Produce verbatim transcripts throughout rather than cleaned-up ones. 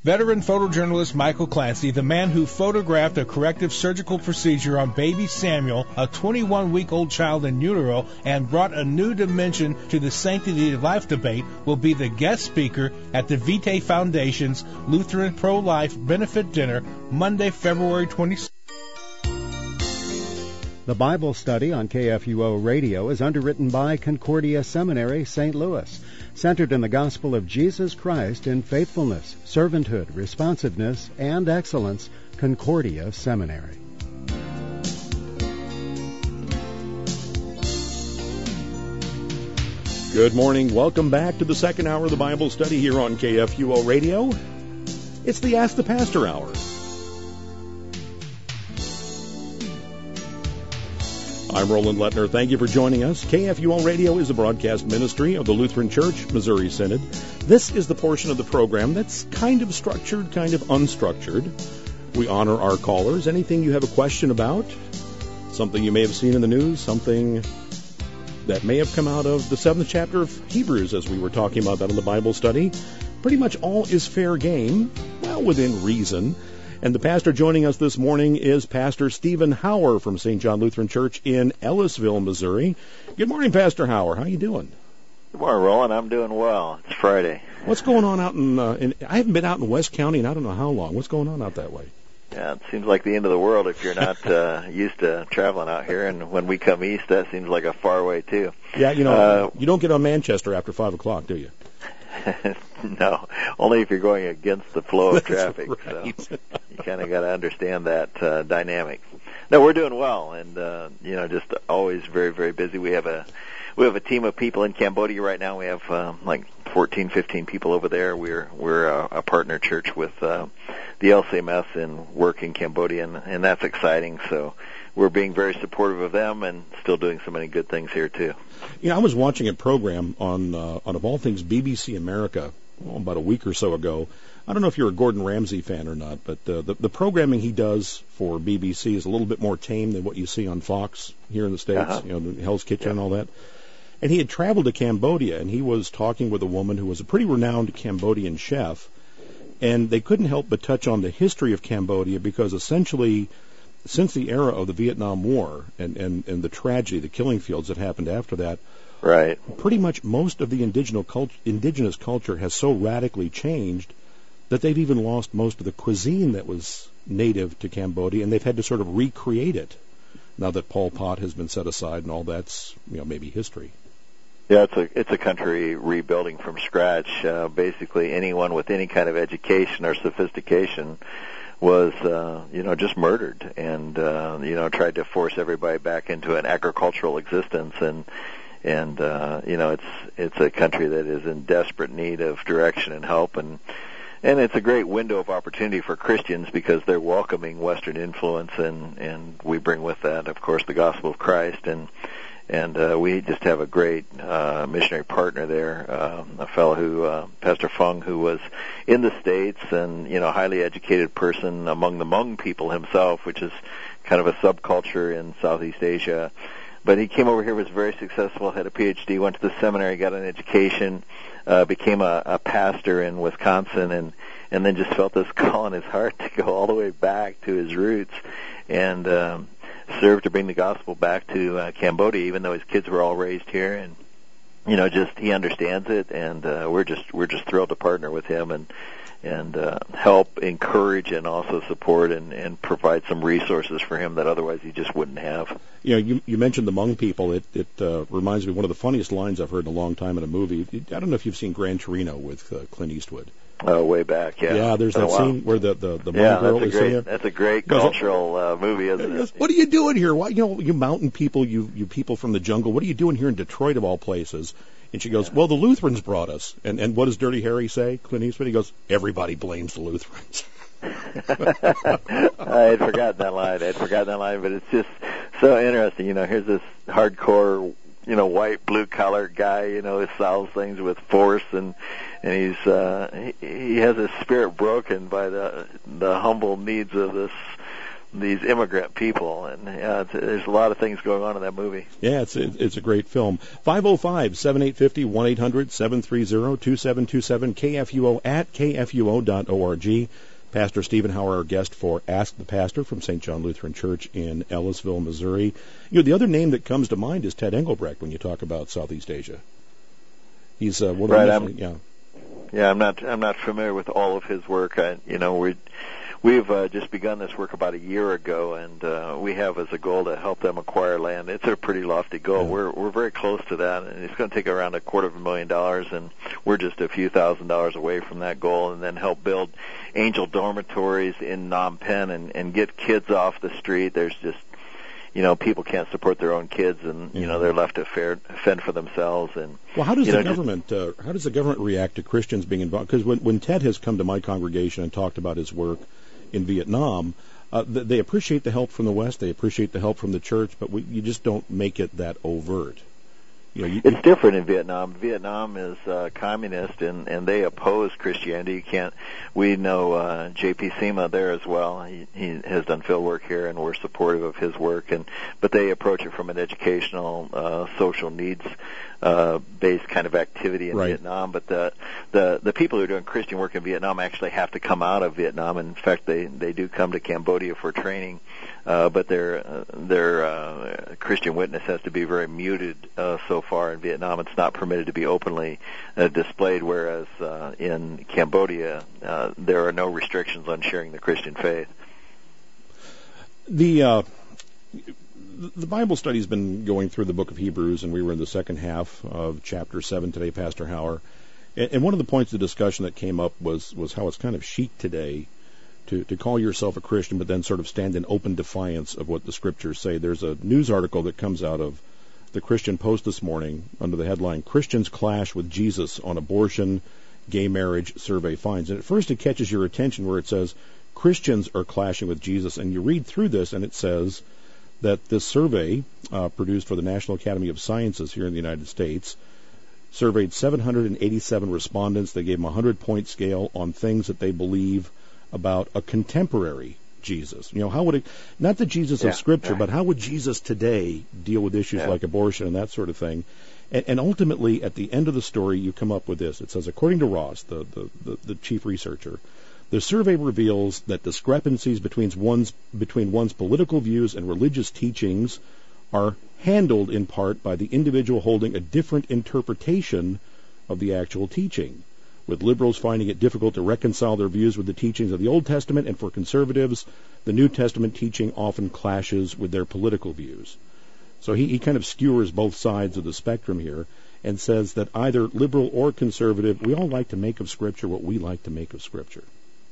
Veteran photojournalist Michael Clancy, the man who photographed a corrective surgical procedure on baby Samuel, a twenty-one-week-old child in utero, and brought a new dimension to the sanctity of life debate, will be the guest speaker at the Vitae Foundation's Lutheran Pro-Life Benefit Dinner, Monday, February twenty-sixth. The Bible study on K F U O Radio is underwritten by Concordia Seminary, Saint Louis, centered in the gospel of Jesus Christ in faithfulness, servanthood, responsiveness, and excellence. Concordia Seminary. Good morning. Welcome back to the second hour of the Bible study here on K F U O Radio. It's the Ask the Pastor Hour. I'm Roland Lettner. Thank you for joining us. K F U O Radio is a broadcast ministry of the Lutheran Church Missouri Synod. This is the portion of the program that's kind of structured, kind of unstructured. We honor our callers. Anything you have a question about, something you may have seen in the news, something that may have come out of the seventh chapter of Hebrews, as we were talking about that in the Bible study. Pretty much all is fair game, well, within reason. And the pastor joining us this morning is Pastor Stephen Hauer from Saint John Lutheran Church in Ellisville, Missouri. Good morning, Pastor Hauer. How are you doing? Good morning, Roland. I'm doing well. It's Friday. What's going on out in, uh, in... I haven't been out in West County in I don't know how long. What's going on out that way? Yeah, it seems like the end of the world if you're not uh, used to traveling out here. And when we come east, that seems like a far way, too. Yeah, you know, uh, you don't get on Manchester after five o'clock, do you? No, only if you're going against the flow of traffic. Right. So you kind of got to understand that uh, dynamic. No, we're doing well, and uh, you know, just always very, very busy. We have a we have a team of people in Cambodia right now. We have um, like fourteen, fifteen people over there. We're we're a, a partner church with uh, the L C M S in work in Cambodia, and, and that's exciting. So we're being very supportive of them and still doing so many good things here too. You know, I was watching a program on, uh, on of all things, B B C America, well, about a week or so ago. I don't know if you're a Gordon Ramsay fan or not, but uh, the, the programming he does for B B C is a little bit more tame than what you see on Fox here in the States, uh-huh. you know, the Hell's Kitchen yeah. and all that. And he had traveled to Cambodia, and he was talking with a woman who was a pretty renowned Cambodian chef, and they couldn't help but touch on the history of Cambodia because essentially, since the era of the Vietnam War and, and, and the tragedy, the killing fields that happened after that, right, pretty much most of the indigenous culture, indigenous culture has so radically changed that they've even lost most of the cuisine that was native to Cambodia, and they've had to sort of recreate it now that Pol Pot has been set aside and all that's, you know, maybe history. Yeah, it's a it's a country rebuilding from scratch. Uh, basically, anyone with any kind of education or sophistication was, uh, you know, just murdered and, uh, you know, tried to force everybody back into an agricultural existence. And, and uh, you know, it's it's a country that is in desperate need of direction and help. And, and it's a great window of opportunity for Christians because they're welcoming Western influence. And, and we bring with that, of course, the gospel of Christ. And And uh, we just have a great uh, missionary partner there, uh, a fellow who, uh, Pastor Fung, who was in the States and, you know, highly educated person among the Hmong people himself, which is kind of a subculture in Southeast Asia. But he came over here, was very successful, had a P H D, went to the seminary, got an education, uh, became a, a pastor in Wisconsin, and, and then just felt this call in his heart to go all the way back to his roots. And um, served to bring the gospel back to uh, Cambodia, even though his kids were all raised here, and you know, just he understands it, and uh, we're just we're just thrilled to partner with him and and uh, help, encourage, and also support and, and provide some resources for him that otherwise he just wouldn't have. You know, you, you mentioned the Hmong people. It it uh, reminds me of one of the funniest lines I've heard in a long time in a movie. I don't know if you've seen Gran Torino with uh, Clint Eastwood. Uh, way back, yeah. Yeah, there's that oh, wow. scene where the the, the Hmong yeah, girl that's is great, there. That's a great cultural uh, movie, isn't it? What are you doing here? Why, you know, you mountain people, you you people from the jungle. What are you doing here in Detroit of all places? And she goes, well, the Lutherans brought us. And and what does Dirty Harry say? Clint Eastwood. He goes, everybody blames the Lutherans. I had forgotten that line. I had forgotten that line, but it's just so interesting. You know, here's this hardcore, you know, white, blue-collar guy, you know, who solves things with force, and and he's uh, he, he has his spirit broken by the the humble needs of this these immigrant people, and uh, it's, there's a lot of things going on in that movie. Yeah, it's it's a great film. five oh five, seven eight five oh, one eight hundred, seven three zero, two seven two seven, K F U O at K F U O dot org. Pastor Stephen Hauer, our guest for Ask the Pastor from Saint John Lutheran Church in Ellisville, Missouri. You know, the other name that comes to mind is Ted Engelbrecht when you talk about Southeast Asia. He's uh, one of right, the I'm, yeah. Yeah, I'm not I'm not familiar with all of his work. I, you know, we we've uh, just begun this work about a year ago, and uh, we have as a goal to help them acquire land. It's a pretty lofty goal. Yeah. We're we're very close to that, and it's going to take around a quarter of a million dollars, and we're just a few thousand dollars away from that goal. And then help build angel dormitories in Phnom Penh and and get kids off the street. There's just You know, people can't support their own kids, and you know they're left to fare, fend for themselves. And well, how does the know, government uh, how does the government react to Christians being involved? Because when when Ted has come to my congregation and talked about his work in Vietnam, uh, they appreciate the help from the West, they appreciate the help from the church, but we, you just don't make it that overt. You know, you, it's different in Vietnam. Vietnam is uh, communist, and, and they oppose Christianity. You can't. We know uh, J P Sema there as well. He, he has done field work here, and we're supportive of his work. And but they approach it from an educational, uh, social needs uh, based kind of activity in right. Vietnam. But the the the people who are doing Christian work in Vietnam actually have to come out of Vietnam. In fact, they they do come to Cambodia for training. Uh, but their uh, their uh, Christian witness has to be very muted uh, so far in Vietnam. It's not permitted to be openly uh, displayed, whereas uh, in Cambodia uh, there are no restrictions on sharing the Christian faith. The uh, the Bible study has been going through the book of Hebrews, and we were in the second half of chapter seven today, Pastor Hauer. And, and one of the points of discussion that came up was was how it's kind of chic today to, to call yourself a Christian, but then sort of stand in open defiance of what the Scriptures say. There's a news article that comes out of the Christian Post this morning under the headline, Christians Clash with Jesus on Abortion, Gay Marriage, Survey Finds. And at first it catches your attention where it says, Christians are clashing with Jesus. And you read through this, and it says that this survey uh, produced for the National Academy of Sciences here in the United States surveyed seven hundred eighty-seven respondents. They gave them a hundred-point scale on things that they believe about a contemporary Jesus. You know, how would it, not the Jesus yeah, of Scripture, right. but how would Jesus today deal with issues yeah. like abortion and that sort of thing? And, and ultimately, at the end of the story, you come up with this. It says, according to Ross, the, the, the, the chief researcher, the survey reveals that discrepancies between one's, between one's political views and religious teachings are handled in part by the individual holding a different interpretation of the actual teaching, with liberals finding it difficult to reconcile their views with the teachings of the Old Testament, and for conservatives, the New Testament teaching often clashes with their political views. So he, he kind of skewers both sides of the spectrum here and says that either liberal or conservative, we all like to make of Scripture what we like to make of Scripture.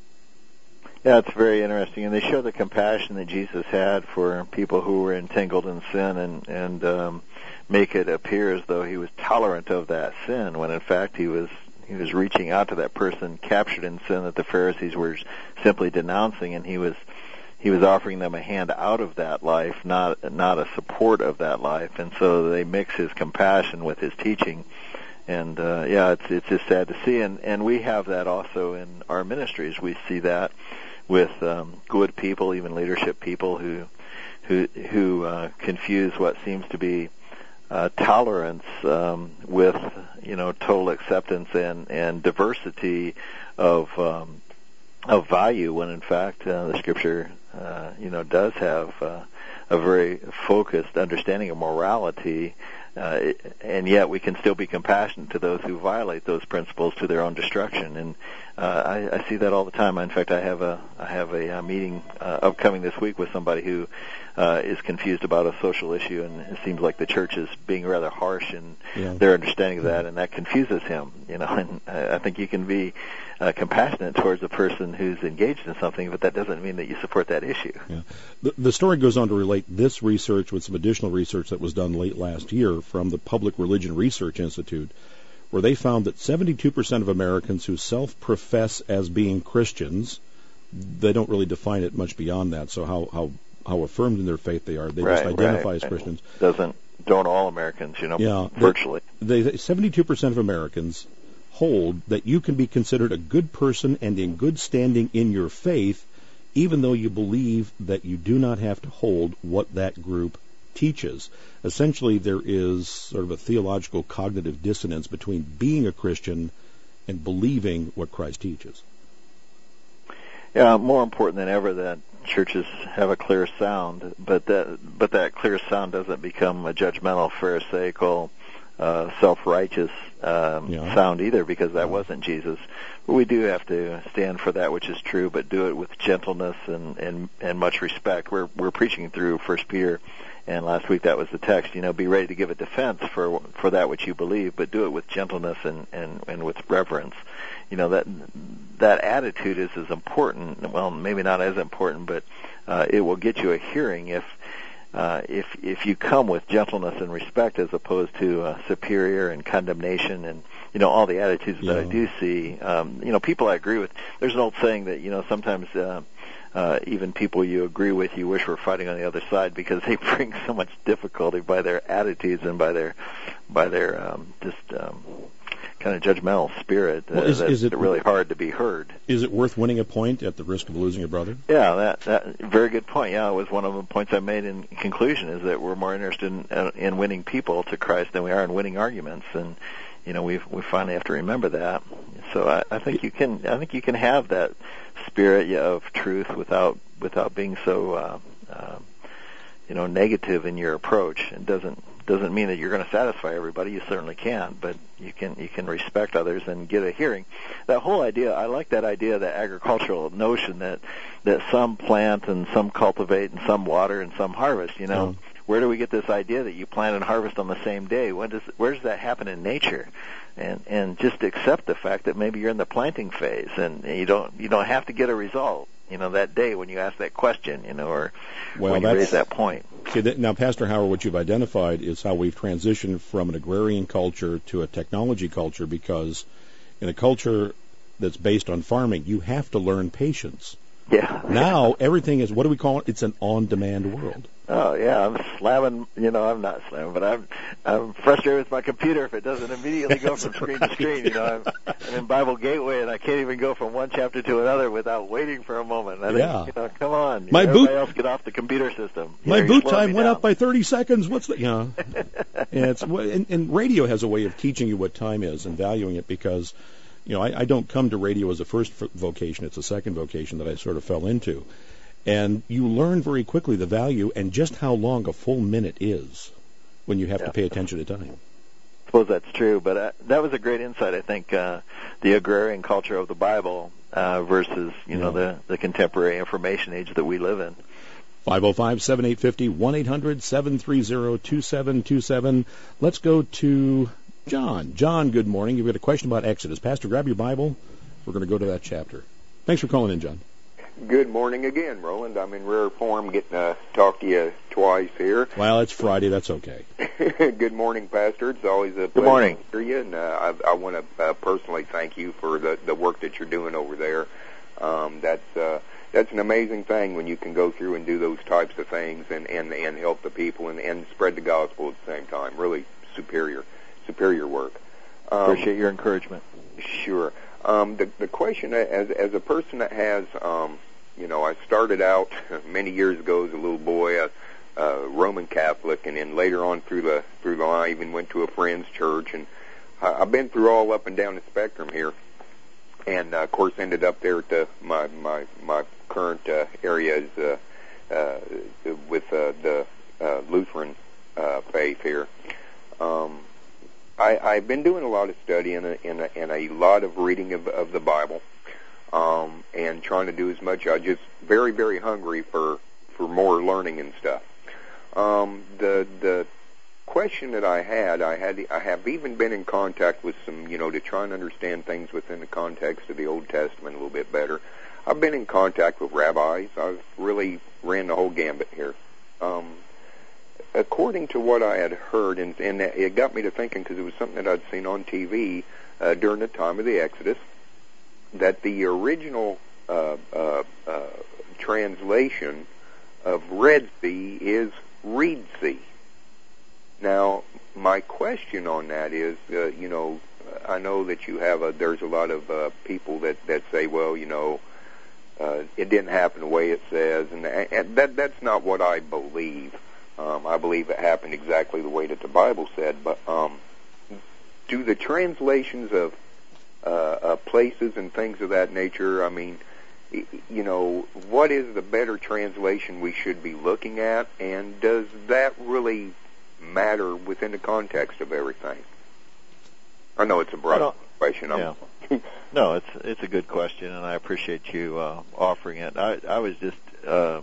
Yeah, it's very interesting, and they show the compassion that Jesus had for people who were entangled in sin, and and um, make it appear as though he was tolerant of that sin, when in fact he was he was reaching out to that person captured in sin that the Pharisees were simply denouncing, and he was he was offering them a hand out of that life, not not a support of that life, and so they mix his compassion with his teaching. And uh, yeah, it's it's just sad to see, and and we have that also in our ministries. We see that with um, good people, even leadership people who who who uh, confuse what seems to be uh, tolerance um, with you know total acceptance and and diversity of um, of value, when in fact uh, the Scripture uh, you know does have uh, a very focused understanding of morality. Uh, and yet we can still be compassionate to those who violate those principles to their own destruction. And uh, I, I see that all the time. In fact, I have a I have a, a meeting uh, upcoming this week with somebody who uh, is confused about a social issue, and it seems like the church is being rather harsh in yeah. their understanding of that, and that confuses him. You know, and I think you can be uh, compassionate towards a person who's engaged in something, but that doesn't mean that you support that issue. Yeah. The, the story goes on to relate this research with some additional research that was done late last year from the Public Religion Research Institute, where they found that seventy-two percent of Americans who self-profess as being Christians, they don't really define it much beyond that, so how how, how affirmed in their faith they are. They right, just identify right. as Christians. Doesn't don't all Americans, you know, yeah, virtually. They, they, seventy-two percent of Americans hold that you can be considered a good person and in good standing in your faith even though you believe that you do not have to hold what that group teaches. Essentially, there is sort of a theological cognitive dissonance between being a Christian and believing what Christ teaches. Yeah, more important than ever that churches have a clear sound, but that but that clear sound doesn't become a judgmental, pharisaical, uh, self-righteous um, yeah. sound either, because that wasn't Jesus. But we do have to stand for that which is true, but do it with gentleness and and, and much respect. We're we're preaching through First Peter, and last week that was the text. You know, be ready to give a defense for for that which you believe, but do it with gentleness and and, and with reverence. You know, that that attitude is as important, well, maybe not as important, but uh, it will get you a hearing if uh, if if you come with gentleness and respect as opposed to uh, superior and condemnation and, you know, all the attitudes yeah. that I do see. Um, you know, people I agree with, there's an old saying that, you know, sometimes uh, uh, even people you agree with you wish were fighting on the other side because they bring so much difficulty by their attitudes and by their, by their um, just... Um, kind of judgmental spirit uh, well, is, that's is it really hard to be heard. Is it worth winning a point at the risk of losing a brother? Yeah, that, that very good point. Yeah, it was one of the points I made in conclusion, is that we're more interested in, uh, in winning people to Christ than we are in winning arguments, and you know we we finally have to remember that. So I, I think you can I think you can have that spirit yeah, of truth without without being so uh, uh, you know negative in your approach. It doesn't. Doesn't mean that you're going to satisfy everybody. You certainly can, but you can you can respect others and get a hearing. That whole idea, I like that idea, that agricultural notion that that some plant and some cultivate and some water and some harvest. You know, mm. where do we get this idea that you plant and harvest on the same day? When does where does that happen in nature? And and just accept the fact that maybe you're in the planting phase and you don't you don't have to get a result. You know, that day when you ask that question, you know, or well, when you raise that point. See, that, now, Pastor Howard, what you've identified is how we've transitioned from an agrarian culture to a technology culture, because in a culture that's based on farming, you have to learn patience. Yeah. Now, everything is, what do we call it? It's an on-demand world. Oh, yeah, I'm slamming, you know, I'm not slamming, but I'm I'm frustrated with my computer if it doesn't immediately go from screen to screen. You know, I'm, I'm in Bible Gateway, and I can't even go from one chapter to another without waiting for a moment. I think, yeah. you know, come on. You my know, boot, everybody else get off the computer system. You my know, boot time went down. up by thirty seconds. What's the, you know, and, it's, and, and radio has a way of teaching you what time is and valuing it, because, you know, I, I don't come to radio as a first vocation. It's a second vocation that I sort of fell into. And you learn very quickly the value and just how long a full minute is when you have yeah. to pay attention to time. I suppose that's true, but uh, that was a great insight, I think, uh, the agrarian culture of the Bible uh, versus, you yeah. know, the, the contemporary information age that we live in. five oh five, seven eight five oh, one eight hundred, seven three zero, two seven two seven. Let's go to John. John, good morning. You've got a question about Exodus. Pastor, grab your Bible. We're going to go to that chapter. Thanks for calling in, John. Good morning again, Roland. I'm in rare form getting to talk to you twice here. Well, it's Friday. That's okay. Good morning, Pastor. It's always a pleasure Good morning. to hear you, and uh, I, I want to uh, personally thank you for the, the work that you're doing over there. Um, that's uh, that's an amazing thing when you can go through and do those types of things and, and, and help the people and, and spread the gospel at the same time. Really superior, superior work. Um, Appreciate your encouragement. Sure. Um, the, the question, as as a person that has, um, you know, I started out many years ago as a little boy, a, a Roman Catholic, and then later on through the through the I even went to a friend's church, and I, I've been through all up and down the spectrum here, and uh, of course ended up there at the, my my my current uh, area is uh, uh, with uh, the uh, Lutheran uh, faith here. Um, I, I've been doing a lot of study and a, and a, and a lot of reading of, of the Bible, um, and trying to do as much. I'm just very, very hungry for, for more learning and stuff. Um, the the question that I had, I had, I have even been in contact with some, you know, to try and understand things within the context of the Old Testament a little bit better. I've been in contact with rabbis. I've really ran the whole gambit here. Um, According to what I had heard, and, and it got me to thinking because it was something that I'd seen on T V uh, during the time of the Exodus, that the original uh, uh, uh, translation of Red Sea is Reed Sea. Now, my question on that is, uh, you know, I know that you have a, there's a lot of uh, people that, that say, well, you know, uh, it didn't happen the way it says, and, and that that's not what I believe. Um, I believe it happened exactly the way that the Bible said. But um, do the translations of uh, uh, places and things of that nature, I mean, you know, what is the better translation we should be looking at, and does that really matter within the context of everything? I know it's a broad question. Yeah. No, it's it's a good question, and I appreciate you uh, offering it. I, I was just uh,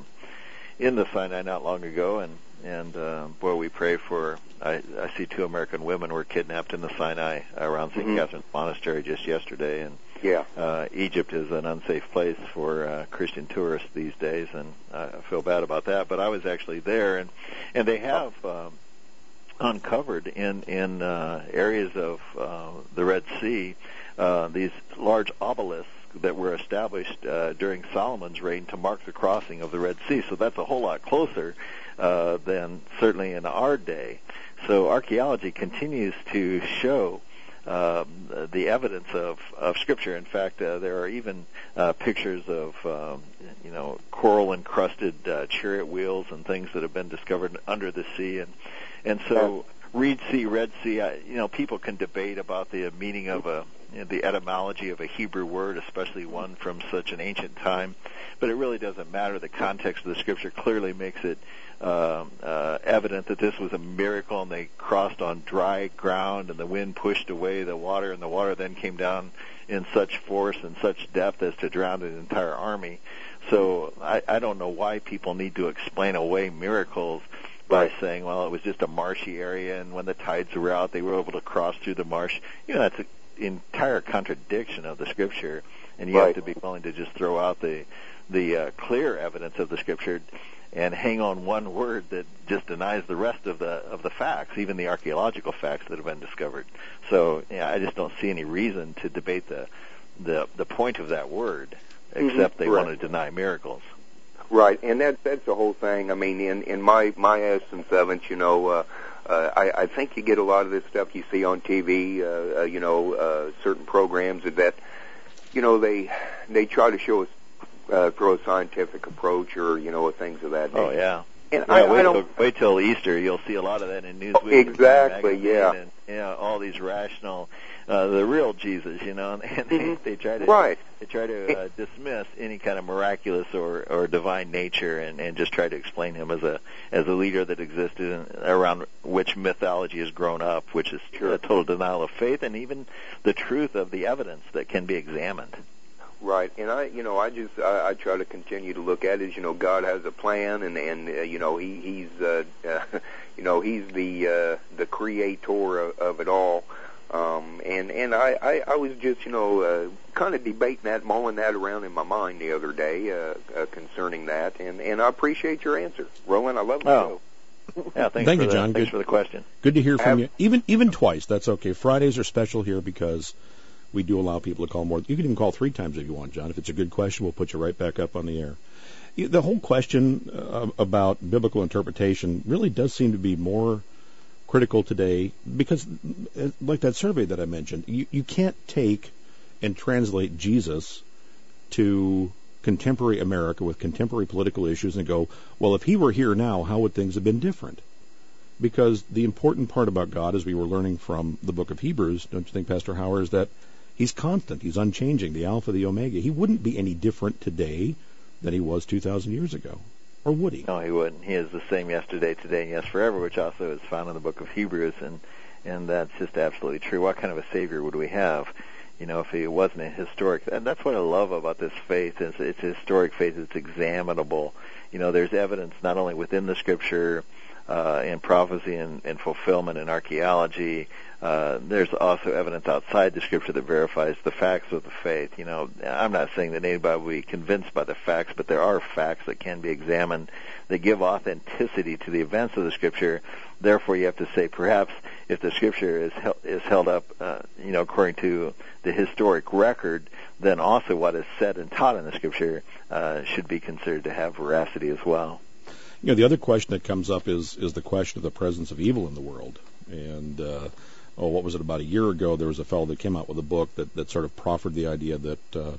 in the Sinai not long ago, and and uh, boy, we pray for. I, I see two American women were kidnapped in the Sinai around Saint Mm-hmm. Catherine's Monastery just yesterday, and yeah, uh, Egypt is an unsafe place for uh, Christian tourists these days, and I feel bad about that. But I was actually there, and and they have. Um, uncovered in in uh, areas of uh, the Red Sea uh, these large obelisks that were established uh, during Solomon's reign to mark the crossing of the Red Sea. So that's a whole lot closer uh, than certainly in our day. So archaeology continues to show um, the evidence of, of Scripture. In fact, uh, there are even uh, pictures of um, you know coral-encrusted uh, chariot wheels and things that have been discovered under the sea. And And so, Reed Sea, Red Sea, I, you know, people can debate about the meaning of a, you know, the etymology of a Hebrew word, especially one from such an ancient time. But it really doesn't matter. The context of the Scripture clearly makes it um, uh, evident that this was a miracle, and they crossed on dry ground, and the wind pushed away the water, and the water then came down in such force and such depth as to drown an entire army. So I, I don't know why people need to explain away miracles by saying, well, it was just a marshy area, and when the tides were out, they were able to cross through the marsh. You know, that's an entire contradiction of the Scripture, and you right. have to be willing to just throw out the the uh, clear evidence of the Scripture and hang on one word that just denies the rest of the of the facts, even the archaeological facts that have been discovered. So, yeah, I just don't see any reason to debate the the, the point of that word, except mm-hmm. they right. want to deny miracles. Right, and that that's the whole thing. I mean, in in my my essence of it, you know, uh, uh, I I think you get a lot of this stuff you see on T V. Uh, uh, you know, uh, certain programs that, you know, they they try to show us uh, through a scientific approach, or you know, things of that nature. Oh yeah. And yeah, I, wait, I don't till, wait till Easter. You'll see a lot of that in Newsweek. Oh, exactly, and yeah. And, yeah, all these rational, uh, the real Jesus, you know, and they, mm-hmm. they try to right. they try to uh, dismiss any kind of miraculous or, or divine nature, and, and just try to explain him as a as a leader that existed in, around which mythology has grown up, which is sure. a total denial of faith, and even the truth of the evidence that can be examined. Right, and I, you know, I just I, I try to continue to look at it as, you know, God has a plan, and and uh, you know he he's uh, uh, you know he's the uh, the creator of, of it all, um, and and I, I, I was just you know uh, kind of debating that, mulling that around in my mind the other day uh, uh, concerning that, and and I appreciate your answer, Roland. I love the oh. show. Yeah, thanks Thank for you, the, John. Thanks Good, for the question. Good to hear from Have, you. Even even twice, that's okay. Fridays are special here because we do allow people to call more. You can even call three times if you want, John. If it's a good question, we'll put you right back up on the air. The whole question uh, about biblical interpretation really does seem to be more critical today because, like that survey that I mentioned, you, you can't take and translate Jesus to contemporary America with contemporary political issues and go, well, if he were here now, how would things have been different? Because the important part about God, as we were learning from the book of Hebrews, don't you think, Pastor Howard, is that he's constant, he's unchanging, the Alpha, the Omega. He wouldn't be any different today than he was two thousand years ago. Or would he? No, he wouldn't. He is the same yesterday, today, and yes, forever, which also is found in the book of Hebrews, and and that's just absolutely true. What kind of a Savior would we have, you know, if he wasn't a historic? And that's what I love about this faith, is it's a historic faith. It's examinable. You know, there's evidence not only within the Scripture, Uh, in prophecy and, and fulfillment in archaeology. Uh, there's also evidence outside the Scripture that verifies the facts of the faith. You know, I'm not saying that anybody will be convinced by the facts, but there are facts that can be examined that give authenticity to the events of the Scripture. Therefore, you have to say, perhaps, if the Scripture is held, is held up, uh, you know, according to the historic record, then also what is said and taught in the Scripture uh, should be considered to have veracity as well. You know, the other question that comes up is is the question of the presence of evil in the world. And, uh, oh, what was it, about a year ago, there was a fellow that came out with a book that, that sort of proffered the idea that, uh,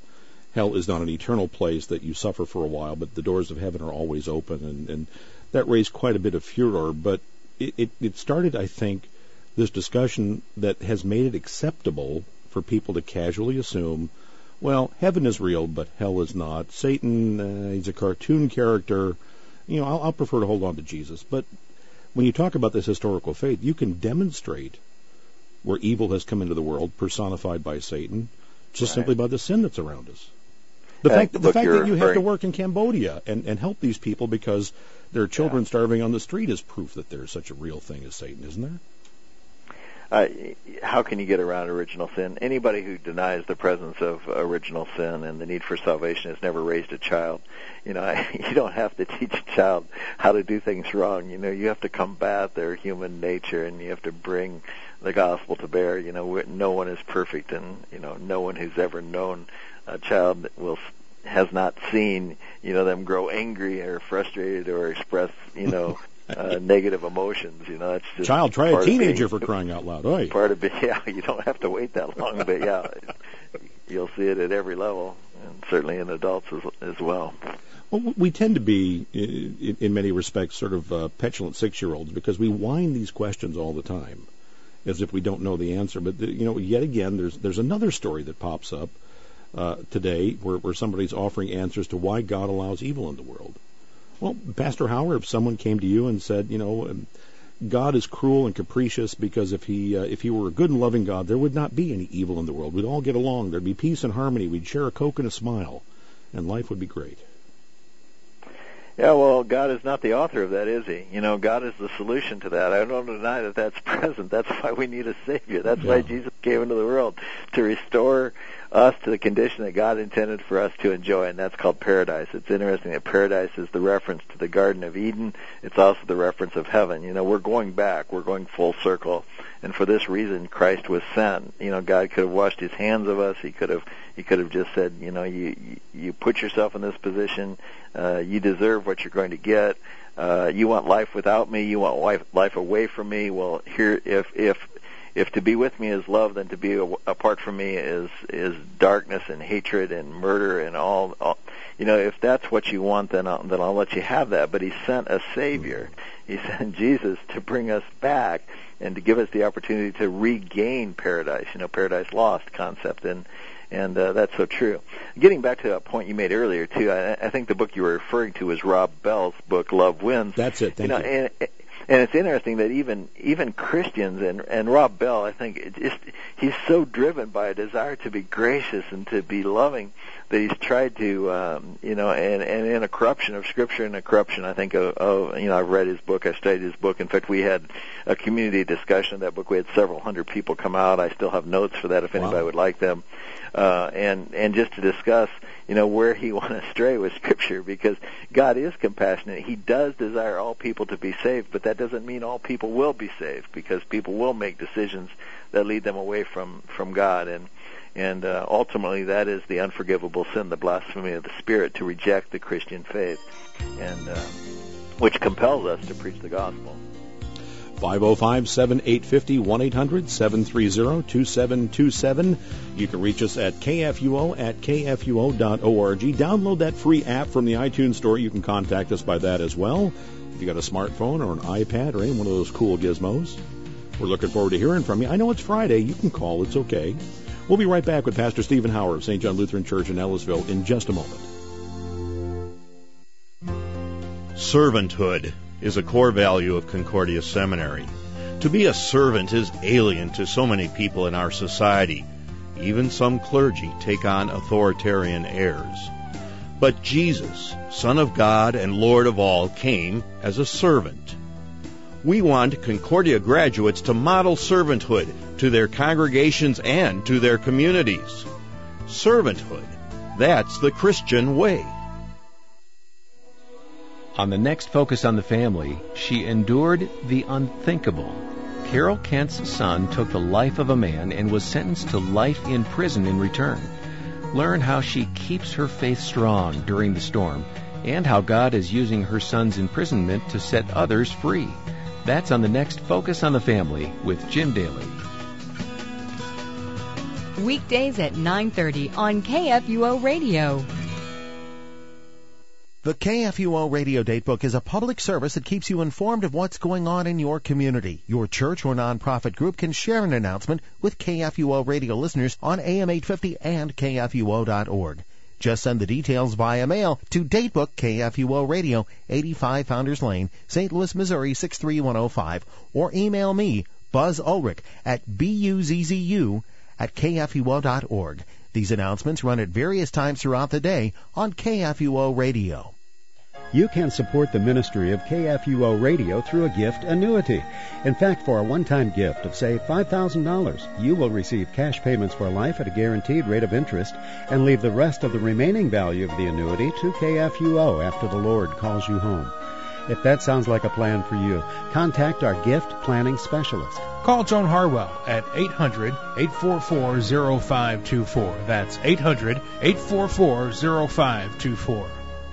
hell is not an eternal place that you suffer for a while, but the doors of heaven are always open, and, and that raised quite a bit of furor. But it, it, it started, I think, this discussion that has made it acceptable for people to casually assume, well, heaven is real, but hell is not. Satan, uh, he's a cartoon character. You know, I'll, I'll prefer to hold on to Jesus. But when you talk about this historical faith, you can demonstrate where evil has come into the world, personified by Satan, just right. simply by the sin that's around us. The uh, fact, the fact that you have to work in Cambodia and, and help these people because there are children yeah. starving on the street is proof that there's such a real thing as Satan, isn't there? Uh, how can you get around original sin? Anybody who denies the presence of original sin and the need for salvation has never raised a child. You know, I, you don't have to teach a child how to do things wrong. You know, you have to combat their human nature, and you have to bring the gospel to bear. You know, no one is perfect, and you know, no one who's ever known a child will has not seen you know them grow angry or frustrated or express you know. Uh, negative emotions, you know. It's just child, try a teenager being, for crying out loud. Oy. Part of it, yeah. You don't have to wait that long, but yeah, you'll see it at every level, and certainly in adults as, as well. Well, we tend to be, in, in many respects, sort of uh, petulant six-year-olds because we whine these questions all the time, as if we don't know the answer. But you know, yet again, there's there's another story that pops up uh, today where, where somebody's offering answers to why God allows evil in the world. Well, Pastor Howard, if someone came to you and said, you know, God is cruel and capricious because if he uh, if he were a good and loving God, there would not be any evil in the world. We'd all get along. There'd be peace and harmony. We'd share a Coke and a smile, and life would be great. Yeah, well, God is not the author of that, is he? You know, God is the solution to that. I don't deny that that's present. That's why we need a Savior. That's yeah. why Jesus came into the world, to restore us to the condition that God intended for us to enjoy, and that's called paradise. It's interesting that paradise is the reference to the Garden of Eden. It's also the reference of heaven. You know, we're going back. We're going full circle. And for this reason, Christ was sent. You know, God could have washed his hands of us. He could have he could have just said, you know, you you put yourself in this position. Uh, you deserve what you're going to get. Uh, you want life without me. You want life, life away from me. Well, here, if if if to be with me is love, then to be a, apart from me is is darkness and hatred and murder and all. all you know, if that's what you want, then I'll, then I'll let you have that. But he sent a Savior. He sent Jesus to bring us back and to give us the opportunity to regain paradise. You know, paradise lost concept, and and uh, that's so true. Getting back to a point you made earlier too, I, I think the book you were referring to was Rob Bell's book, Love Wins. That's it. Thank you. Know, you. And, And it's interesting that even even Christians and and Rob Bell, I think, it just, he's so driven by a desire to be gracious and to be loving that he's tried to, um, you know, and, and in a corruption of Scripture and a corruption, I think, of, of, you know, I've read his book, I studied his book. In fact, we had a community discussion of that book. We had several hundred people come out. I still have notes for that if anybody wow. would like them. Uh, and, and just to discuss, you know, where he went astray with Scripture, because God is compassionate. He does desire all people to be saved, but that doesn't mean all people will be saved, because people will make decisions that lead them away from, from God. And, and uh, ultimately that is the unforgivable sin, the blasphemy of the Spirit, to reject the Christian faith, and uh, which compels us to preach the gospel. five oh five, seven eight five oh, one eight hundred, seven three zero, two seven two seven. You can reach us at K F U O at K F U O dot org. Download that free app from the iTunes Store. You can contact us by that as well. If you got a smartphone or an iPad or any one of those cool gizmos, we're looking forward to hearing from you. I know it's Friday. You can call. It's okay. We'll be right back with Pastor Stephen Howard of Saint John Lutheran Church in Ellisville in just a moment. Servanthood is a core value of Concordia Seminary. To be a servant is alien to so many people in our society. Even some clergy take on authoritarian airs. But Jesus, Son of God and Lord of all, came as a servant. We want Concordia graduates to model servanthood to their congregations and to their communities. Servanthood, that's the Christian way. On the next Focus on the Family, she endured the unthinkable. Carol Kent's son took the life of a man and was sentenced to life in prison in return. Learn how she keeps her faith strong during the storm and how God is using her son's imprisonment to set others free. That's on the next Focus on the Family with Jim Daly. weekdays at nine thirty on K F U O Radio. The K F U O Radio Datebook is a public service that keeps you informed of what's going on in your community. Your church or nonprofit group can share an announcement with K F U O Radio listeners on A M eight fifty and K F U O dot org. Just send the details via mail to Datebook K F U O Radio, eighty-five Founders Lane, Saint Louis, Missouri six three one oh five, or email me, Buzz Ulrich, at B U Z Z U at K F U O dot org. These announcements run at various times throughout the day on K F U O Radio. You can support the ministry of K F U O Radio through a gift annuity. In fact, for a one-time gift of, say, five thousand dollars, you will receive cash payments for life at a guaranteed rate of interest and leave the rest of the remaining value of the annuity to K F U O after the Lord calls you home. If that sounds like a plan for you, contact our gift planning specialist. Call Joan Harwell at eight hundred, eight four four, oh five two four. That's eight hundred, eight four four, oh five two four.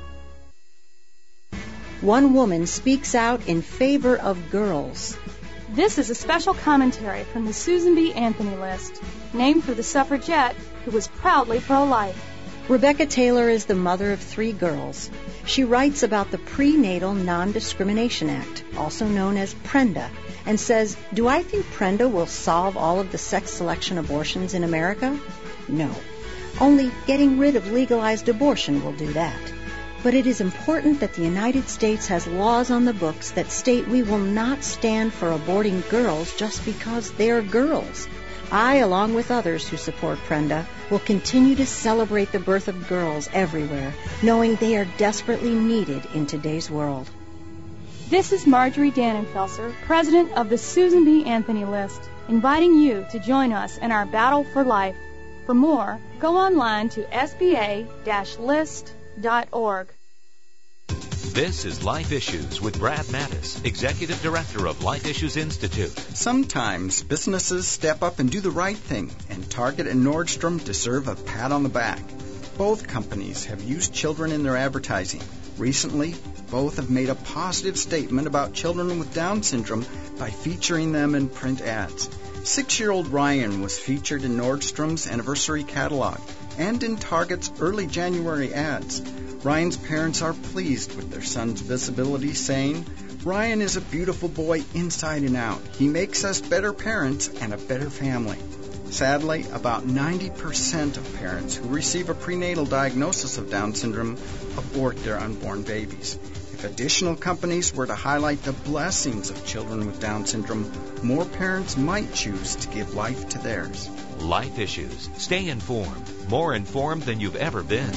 One woman speaks out in favor of girls. This is a special commentary from the Susan B. Anthony list, named for the suffragette who was proudly pro-life. Rebecca Taylor is the mother of three girls. She writes about the Prenatal Non-Discrimination Act, also known as PRENDA, and says, "Do I think PRENDA will solve all of the sex selection abortions in America? No. Only getting rid of legalized abortion will do that. But it is important that the United States has laws on the books that state we will not stand for aborting girls just because they're girls. I, along with others who support PRENDA, will continue to celebrate the birth of girls everywhere, knowing they are desperately needed in today's world." This is Marjorie Dannenfelser, president of the Susan B. Anthony list, inviting you to join us in our battle for life. For more, go online to S B A list dot org. This is Life Issues with Brad Mattis, Executive Director of Life Issues Institute. Sometimes businesses step up and do the right thing, and Target and Nordstrom deserve a pat on the back. Both companies have used children in their advertising. Recently, both have made a positive statement about children with Down syndrome by featuring them in print ads. Six-year-old Ryan was featured in Nordstrom's anniversary catalog and in Target's early January ads. Ryan's parents are pleased with their son's visibility, saying, "Ryan is a beautiful boy inside and out. He makes us better parents and a better family." Sadly, about ninety percent of parents who receive a prenatal diagnosis of Down syndrome abort their unborn babies. If additional companies were to highlight the blessings of children with Down syndrome, more parents might choose to give life to theirs. Life Issues. Stay informed. More informed than you've ever been.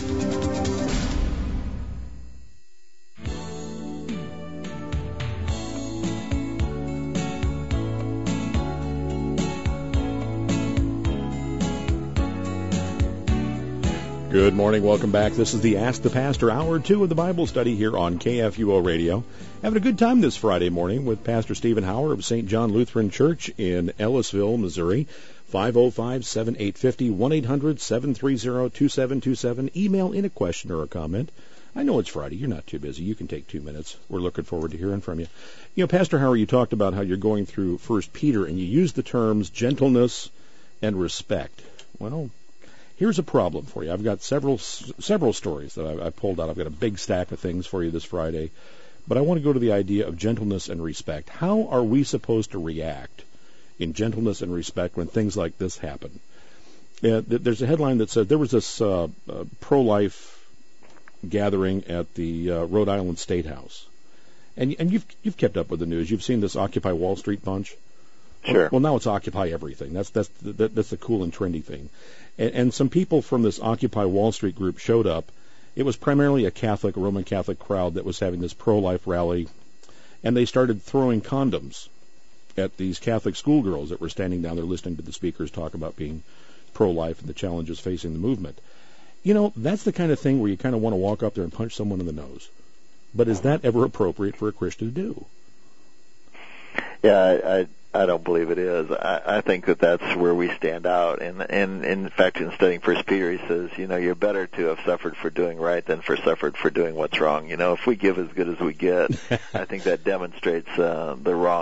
Good morning. Welcome back. This is the Ask the Pastor, hour two of the Bible study here on K F U O Radio. Having a good time this Friday morning with Pastor Stephen Hauer of Saint John Lutheran Church in Ellisville, Missouri. five oh five, seven eight five oh, one eight hundred, seven three zero, two seven two seven. Email in a question or a comment. I know it's Friday. You're not too busy. You can take two minutes. We're looking forward to hearing from you. You know, Pastor Hauer, you talked about how you're going through First Peter, and you used the terms gentleness and respect. Well, here's a problem for you. I've got several several stories that I, I pulled out. I've got a big stack of things for you this Friday. But I want to go to the idea of gentleness and respect. How are we supposed to react in gentleness and respect when things like this happen? Uh, there's a headline that says there was this uh, uh, pro-life gathering at the uh, Rhode Island State House. And, and you've, you've kept up with the news. You've seen this Occupy Wall Street bunch. Sure. Well, now it's Occupy Everything. That's that's that, that's the cool and trendy thing. And, and some people from this Occupy Wall Street group showed up. It was primarily a Catholic, a Roman Catholic crowd that was having this pro-life rally, and they started throwing condoms at these Catholic schoolgirls that were standing down there listening to the speakers talk about being pro-life and the challenges facing the movement. You know, that's the kind of thing where you kind of want to walk up there and punch someone in the nose. But is that ever appropriate for a Christian to do? Yeah, I, I I don't believe it is. I, I think that that's where we stand out. And, and in fact, in studying First Peter, he says, you know, you're better to have suffered for doing right than for suffered for doing what's wrong. You know, if we give as good as we get, I think that demonstrates uh, the wrong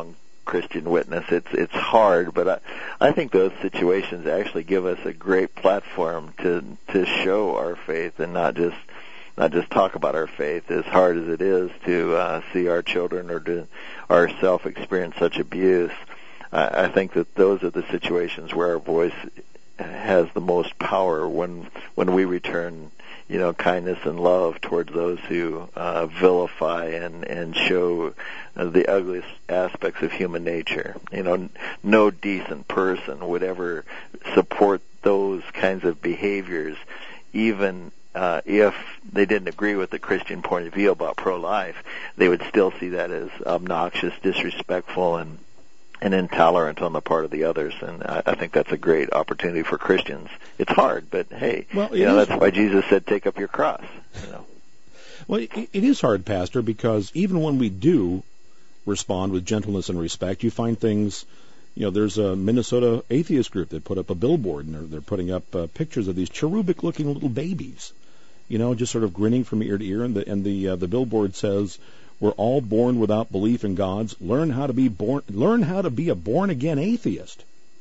Christian witness. It's it's hard, but I, I think those situations actually give us a great platform to to show our faith and not just not just talk about our faith. As hard as it is to uh, see our children or to ourselves experience such abuse, I, I think that those are the situations where our voice has the most power when when we return, you know, kindness and love towards those who uh, vilify and and show uh, the ugliest aspects of human nature. You know, no decent person would ever support those kinds of behaviors, even uh, if they didn't agree with the Christian point of view about pro-life. They would still see that as obnoxious, disrespectful, and and intolerant on the part of the others, and I, I think that's a great opportunity for Christians. It's hard, but hey, well, you know, is, that's why Jesus said, "Take up your cross." You know. Well, it, it is hard, Pastor, because even when we do respond with gentleness and respect, you find things. You know, there's a Minnesota atheist group that put up a billboard, and they're, they're putting up uh, pictures of these cherubic-looking little babies. You know, just sort of grinning from ear to ear, and the and the uh, the billboard says, "We're all born without belief in gods. Learn how to be born. Learn how to be a born-again atheist."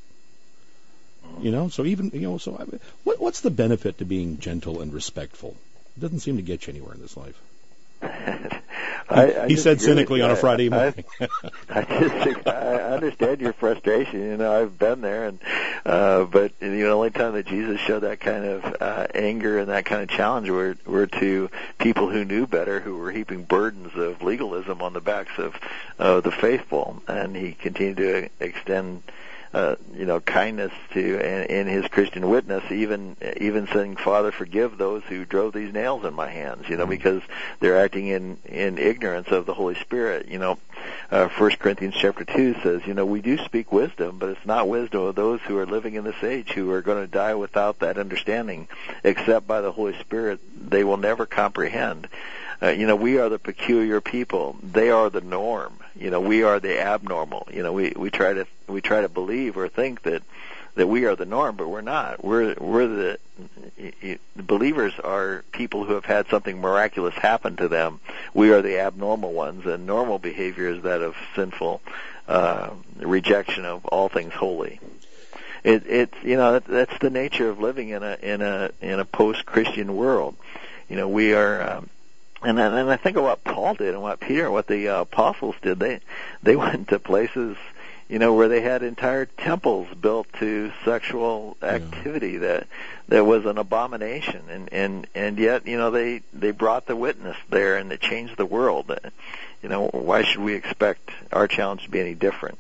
You know, so even you know, so I, what, what's the benefit to being gentle and respectful? It doesn't seem to get you anywhere in this life. I, I he said cynically on a Friday morning. I, I just I understand your frustration. You know, I've been there, and uh, but you know, the only time that Jesus showed that kind of uh, anger and that kind of challenge were were to people who knew better, who were heaping burdens of legalism on the backs of uh, the faithful, and he continued to extend. Uh, you know, kindness to in, in his Christian witness, even even saying, "Father, forgive those who drove these nails in my hands," you know, because they're acting in, in ignorance of the Holy Spirit. You know, uh, First Corinthians chapter two says, you know, we do speak wisdom, but it's not wisdom of those who are living in this age, who are going to die without that understanding, except by the Holy Spirit. They will never comprehend. Uh, you know, we are the peculiar people. They are the norm. You know, we are the abnormal. You know, we, we try to we try to believe or think that that we are the norm, but we're not. We're we're the, the believers are people who have had something miraculous happen to them. We are the abnormal ones, and normal behavior is that of sinful uh, rejection of all things holy. It, it's you know that's the nature of living in a in a in a post-Christian world. You know, we are. Um, And then, and I think of what Paul did and what Peter and what the uh, apostles did. They they went to places, you know, where they had entire temples built to sexual activity yeah. that that was an abomination, and and and yet, you know, they they brought the witness there and they changed the world. You know, why should we expect our challenge to be any different?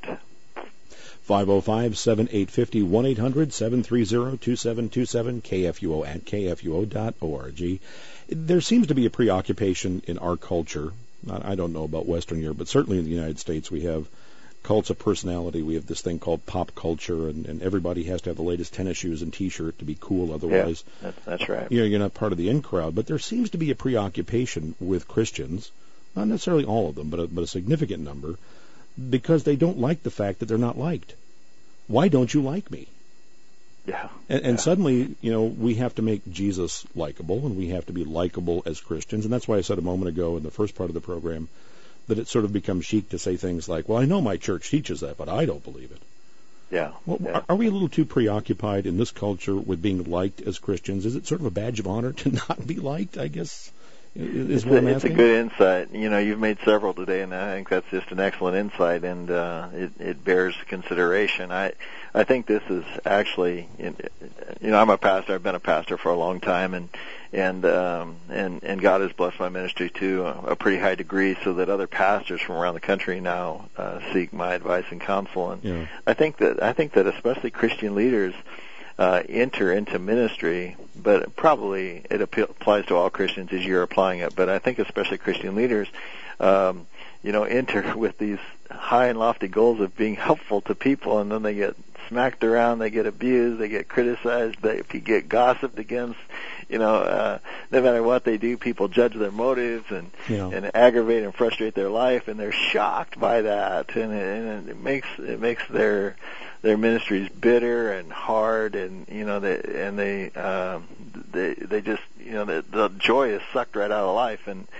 five oh five, seven eight five oh, one eight hundred, seven three zero, two seven two seven, K F U O at K F U O dot org. There seems to be a preoccupation in our culture. I don't know about Western Europe, but certainly in the United States we have cults of personality. We have this thing called pop culture, and, and everybody has to have the latest tennis shoes and T-shirt to be cool. Otherwise, yeah, that's, that's right. You know, you're not part of the in crowd. But there seems to be a preoccupation with Christians, not necessarily all of them, but a, but a significant number, because they don't like the fact that they're not liked. Why don't you like me? Yeah. And, and yeah. suddenly, you know, we have to make Jesus likable, and we have to be likable as Christians. And that's why I said a moment ago in the first part of the program that it sort of becomes chic to say things like, well, I know my church teaches that, but I don't believe it. Yeah. Well, yeah. Are we a little too preoccupied in this culture with being liked as Christians? Is it sort of a badge of honor to not be liked, I guess? Is it's what a, I'm it's a asking? good insight. You know, you've made several today, and I think that's just an excellent insight, and uh, it, it bears consideration. I I think this is actually, you know, I'm a pastor. I've been a pastor for a long time, and and um, and and God has blessed my ministry to a, a pretty high degree, so that other pastors from around the country now uh, seek my advice and counsel. And yeah. I think that I think that especially Christian leaders Uh, enter into ministry, but probably it applies to all Christians as you're applying it, but I think especially Christian leaders, um, you know, enter with these high and lofty goals of being helpful to people, and then they get smacked around, they get abused, they get criticized, they get gossiped against. You know, uh, no matter what they do, people judge their motives and yeah. and aggravate and frustrate their life, and they're shocked by that, and it, and it makes it makes their their ministries bitter and hard, and you know, they and they um, they they just you know the, the joy is sucked right out of life, and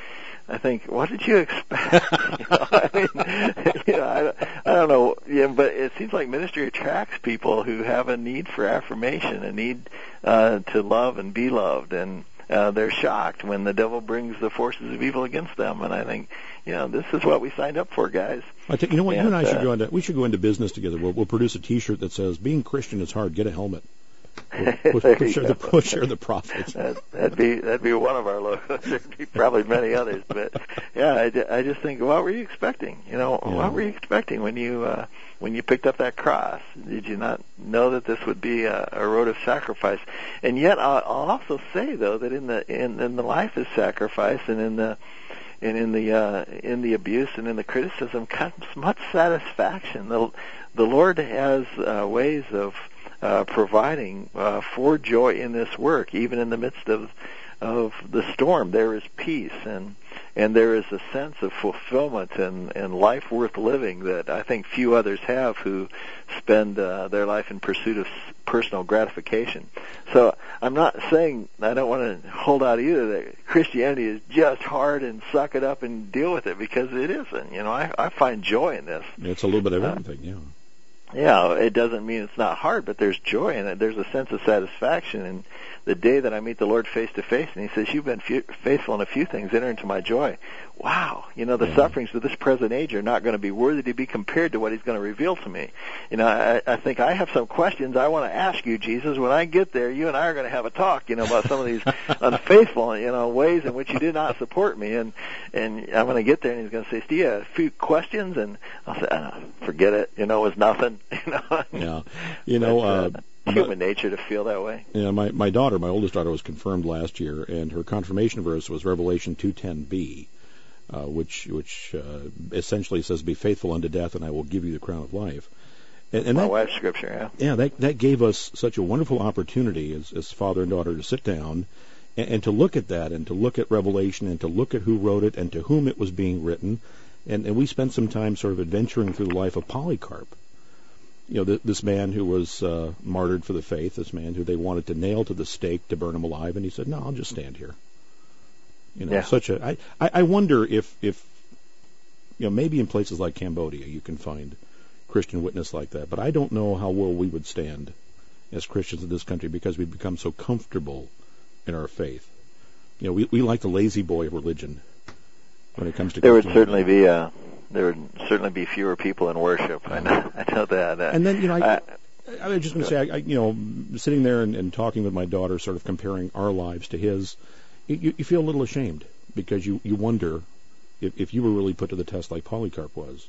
I think, what did you expect? you know, I mean, you know, I, don't- I don't know, yeah, but it seems like ministry attracts people who have a need for affirmation, a need uh, to love and be loved, and uh, they're shocked when the devil brings the forces of evil against them. And I think, you know, this is what we signed up for, guys. I think, you know what, and, you and I should uh, go into we should go into business together. We'll, we'll produce a T-shirt that says "Being Christian is hard. Get a helmet." We'll, we'll, we'll, share the, we'll share the profits. That, that'd be that'd be one of our logos. There'd be probably many others, but yeah, I, ju- I just think, what were you expecting? You know, Yeah. what were you expecting when you uh, when you picked up that cross? Did you not know that this would be a, a road of sacrifice? And yet, I'll, I'll also say though that in the in, in the life of sacrifice and in the and in the uh, in the abuse and in the criticism comes much satisfaction. The the Lord has uh, ways of uh, providing uh, for joy in this work, even in the midst of of the storm. There is peace, and and there is a sense of fulfillment and, and life worth living that I think few others have who spend uh, their life in pursuit of personal gratification. So I'm not saying, I don't want to hold out either that Christianity is just hard and suck it up and deal with it, because it isn't. You know, I, I find joy in this. It's a little bit of everything, yeah. Yeah, it doesn't mean it's not hard, but there's joy in it. There's a sense of satisfaction. And the day that I meet the Lord face to face, and He says, "You've been few, faithful in a few things, enter into my joy." Wow, you know, the Yeah. sufferings of this present age are not going to be worthy to be compared to what He's going to reveal to me. You know, I, I think I have some questions I want to ask you, Jesus. When I get there, you and I are going to have a talk, you know, about some of these unfaithful, you know, ways in which you did not support me. And and I'm going to get there, and He's going to say, "Steve, a few questions," and I'll say, ah, "Forget it. You know, it was nothing." You know. Yeah, you know, uh, human nature to feel that way. you know, my my daughter, my oldest daughter, was confirmed last year, and her confirmation verse was Revelation two ten b, uh, which which uh, essentially says, "Be faithful unto death, and I will give you the crown of life." And, and My that, wife's scripture, yeah. yeah, that that gave us such a wonderful opportunity as, as father and daughter to sit down and, and to look at that, and to look at Revelation, and to look at who wrote it, and to whom it was being written, and, and we spent some time sort of adventuring through the life of Polycarp. You know, th- this man who was uh, martyred for the faith, this man who they wanted to nail to the stake to burn him alive, and he said, "No, I'll just stand here." You know, Yeah. such a. I, I I wonder if if you know, maybe in places like Cambodia you can find Christian witness like that, but I don't know how well we would stand as Christians in this country, because we've become so comfortable in our faith. You know, we we like the lazy boy of religion when it comes to There would Christianity. certainly be uh there would certainly be fewer people in worship. I know, I know that. Uh, And then, you know, I, I, I was just going to say, I, I, you know, sitting there and, and talking with my daughter, sort of comparing our lives to his, you, you feel a little ashamed, because you, you wonder if, if you were really put to the test like Polycarp was,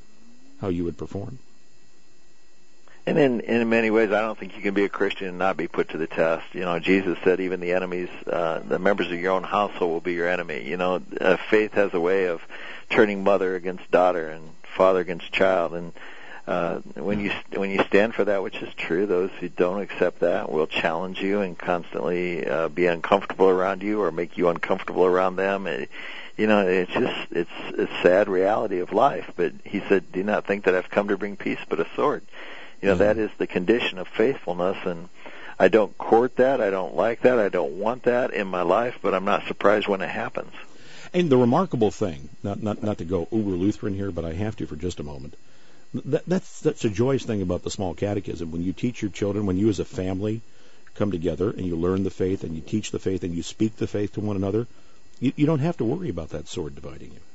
how you would perform. And in in many ways, I don't think you can be a Christian and not be put to the test. You know, Jesus said, even the enemies, uh, the members of your own household will be your enemy. You know, uh, faith has a way of turning mother against daughter and father against child. And uh, when you when you stand for that which is true, those who don't accept that will challenge you and constantly uh, be uncomfortable around you, or make you uncomfortable around them. It, you know, it's just it's a sad reality of life. But He said, "Do not think that I've come to bring peace, but a sword." You know, that is the condition of faithfulness, and I don't court that. I don't like that. I don't want that in my life, but I'm not surprised when it happens. And the remarkable thing, not not not to go uber Lutheran here, but I have to for just a moment. That, that's that's a joyous thing about the small catechism. When you teach your children, when you as a family come together and you learn the faith and you teach the faith and you speak the faith to one another, you, you don't have to worry about that sword dividing you.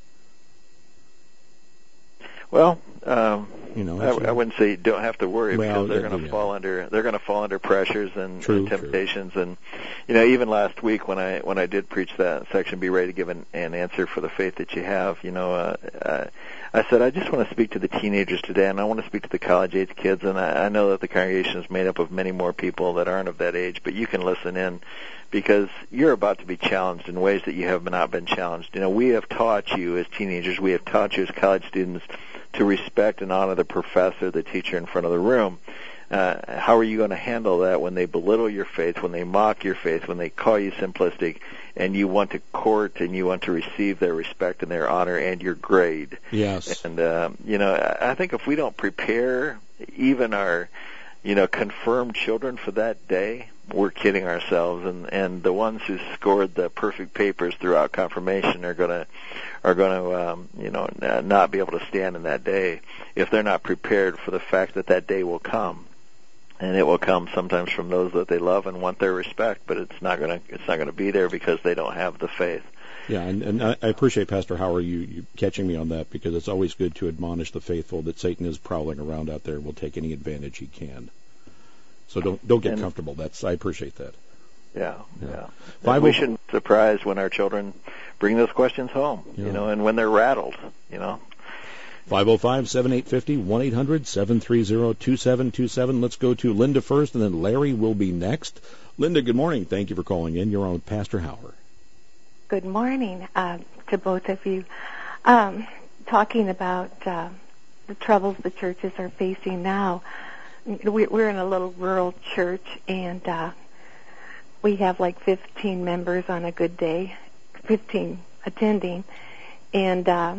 Well, um, you know, I, I wouldn't say you don't have to worry, well, because they're yeah, going to yeah. fall under they're going to fall under pressures and, True, and temptations, true. And you know, even last week when I when I did preach that section, "Be ready to give an, an answer for the faith that you have," you know, uh, uh, I said I just want to speak to the teenagers today, and I want to speak to the college age kids, and I, I know that the congregation is made up of many more people that aren't of that age, but you can listen in, because you're about to be challenged in ways that you have not been challenged. You know, we have taught you as teenagers, we have taught you as college students to respect and honor the professor, the teacher in front of the room. Uh, how are you going to handle that when they belittle your faith, when they mock your faith, when they call you simplistic, and you want to court and you want to receive their respect and their honor and your grade? Yes. And, um, you know, I think if we don't prepare even our, you know, confirmed children for that day, we're kidding ourselves, and and the ones who scored the perfect papers throughout confirmation are gonna are gonna um, you know not be able to stand in that day if they're not prepared for the fact that that day will come, and it will come sometimes from those that they love and want their respect, but it's not gonna it's not gonna be there because they don't have the faith. Yeah, and, and I appreciate, Pastor Howard, you, you catching me on that, because it's always good to admonish the faithful that Satan is prowling around out there and will take any advantage he can. So don't don't get and, comfortable. That's I appreciate that. Yeah, yeah. yeah. We shouldn't be surprised when our children bring those questions home, yeah. you know, and when they're rattled, you know. five oh five, seven eight five oh, one eight hundred, seven three zero, two seven two seven. Let's go to Linda first, and then Larry will be next. Linda, good morning. Thank you for calling in. You're on with Pastor Howard. Good morning uh, to both of you. Um, talking about uh, the troubles the churches are facing now. We're in a little rural church, and uh, we have like fifteen members on a good day, fifteen attending, and uh,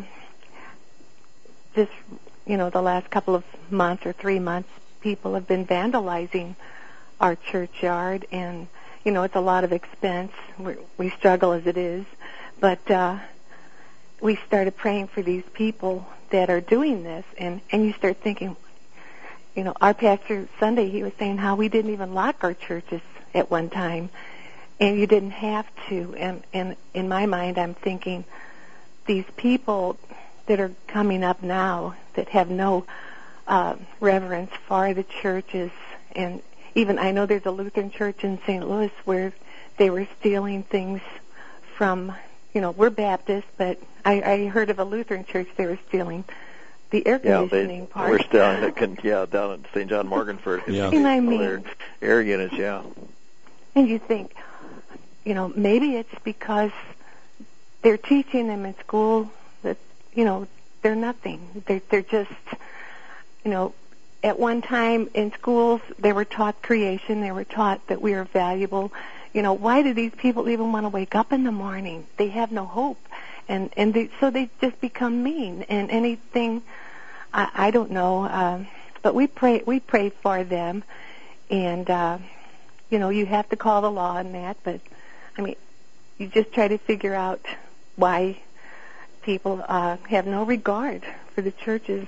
just, you know, the last couple of months or three months, people have been vandalizing our churchyard, and you know, it's a lot of expense. We're, we struggle as it is. But uh, we started praying for these people that are doing this. And, and you start thinking, you know, our pastor Sunday, he was saying how we didn't even lock our churches at one time. And you didn't have to. And, and in my mind, I'm thinking, these people that are coming up now that have no uh, reverence for the churches, and even I know there's a Lutheran church in Saint Louis where they were stealing things from, you know, we're Baptist, but I, I heard of a Lutheran church they were stealing the air conditioning yeah, they, part. We're stealing it, yeah, down at Saint John Morganford. Yeah. And I mean, air, air units, yeah. And you think, you know, maybe it's because they're teaching them in school that, you know, they're nothing. They're, they're just, you know, at one time in schools, they were taught creation. They were taught that we are valuable. You know, why do these people even want to wake up in the morning? They have no hope. And and they, so they just become mean. And anything, I, I don't know, uh, but we pray we pray for them. And, uh, you know, you have to call the law on that. But, I mean, you just try to figure out why people uh, have no regard for the churches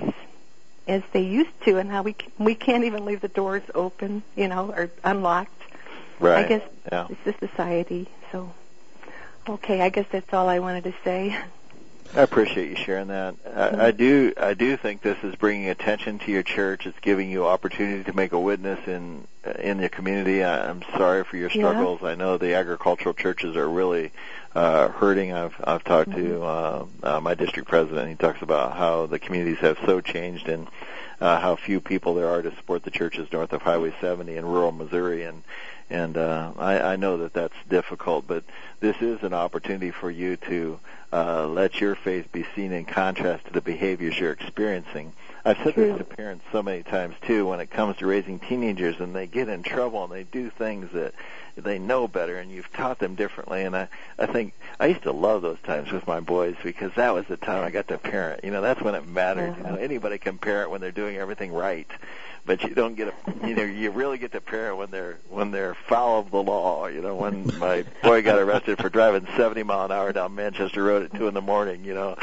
as they used to, and how we we can't even leave the doors open, you know, or unlocked. Right. I guess yeah. it's the society. So, okay, I guess that's all I wanted to say. I appreciate you sharing that. I, I do. I do think this is bringing attention to your church. It's giving you opportunity to make a witness in in the community. I, I'm sorry for your struggles. Yeah. I know the agricultural churches are really uh, hurting. I've I've talked mm-hmm. to uh, uh, my district president. He talks about how the communities have so changed and uh, how few people there are to support the churches north of Highway seventy in rural Missouri. And and uh, I, I know that that's difficult, but this is an opportunity for you to uh, let your faith be seen in contrast to the behaviors you're experiencing. I've said True. this to parents so many times, too, when it comes to raising teenagers, and they get in trouble and they do things that they know better, and you've taught them differently. And I, I think I used to love those times with my boys, because that was the time I got to parent. You know, that's when it mattered. Uh-huh. You know, anybody can parent when they're doing everything right, but you don't get a, you know, you really get to parent when they're when they're foul of the law. You know, when my boy got arrested for driving seventy mile an hour down Manchester Road at two in the morning. You know,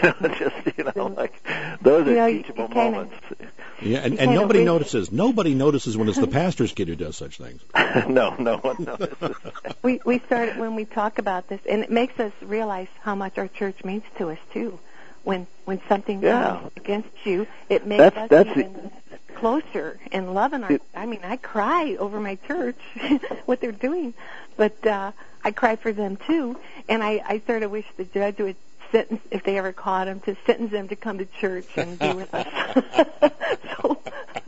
just you know, like those you are know, teachable you kinda, moments. Yeah, and, and nobody notices. Nobody notices when it's the pastor's kid who does such things. no, no one notices. we we started when we talk about this, and it makes us realize how much our church means to us too. When when something yeah. comes against you, it makes that's, us that's even the, closer and loving our. I mean, I cry over my church, what they're doing, but uh, I cry for them too. And I, I sort of wish the judge would sentence, if they ever caught him, to sentence them to come to church and be with us. so,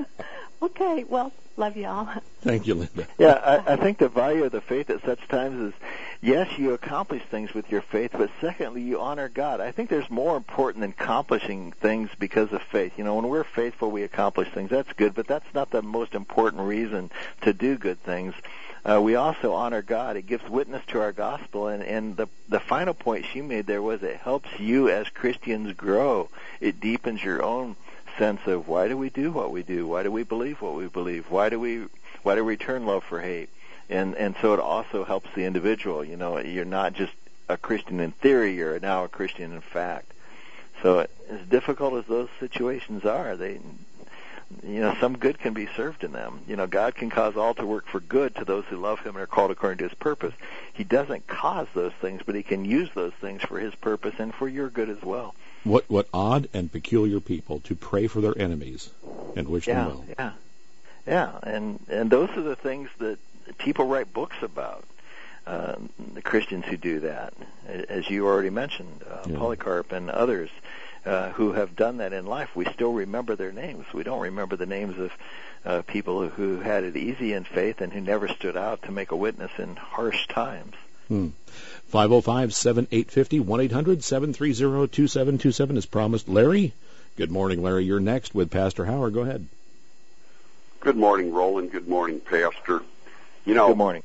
okay, well, love y'all. Thank you, Linda. Yeah, I, I think the value of the faith at such times is, yes, you accomplish things with your faith, but secondly, you honor God. I think there's more important than accomplishing things because of faith. You know, when we're faithful, we accomplish things. That's good, but that's not the most important reason to do good things. Uh, we also honor God. It gives witness to our gospel, and, and the the final point she made there was it helps you as Christians grow. It deepens your own sense of why do we do what we do? Why do we believe what we believe? Why do we why do we return love for hate? and and so it also helps the individual. You know, you're not just a Christian in theory; you're now a Christian in fact. So, as difficult as those situations are, they, you know, some good can be served in them. You know, God can cause all to work for good to those who love Him and are called according to His purpose. He doesn't cause those things, but He can use those things for His purpose and for your good as well. What what odd and peculiar people to pray for their enemies and wish yeah, them well. Yeah, yeah, and and those are the things that people write books about. Uh, the Christians who do that, as you already mentioned, uh, yeah. Polycarp and others uh, who have done that in life. We still remember their names. We don't remember the names of uh, people who had it easy in faith and who never stood out to make a witness in harsh times. Hmm. five oh five, seven eight five oh, one eight hundred, seven three zero, two seven two seven as promised. Larry, good morning, Larry. You're next with Pastor Howard. Go ahead. Good morning, Roland. Good morning, Pastor. You know, good morning.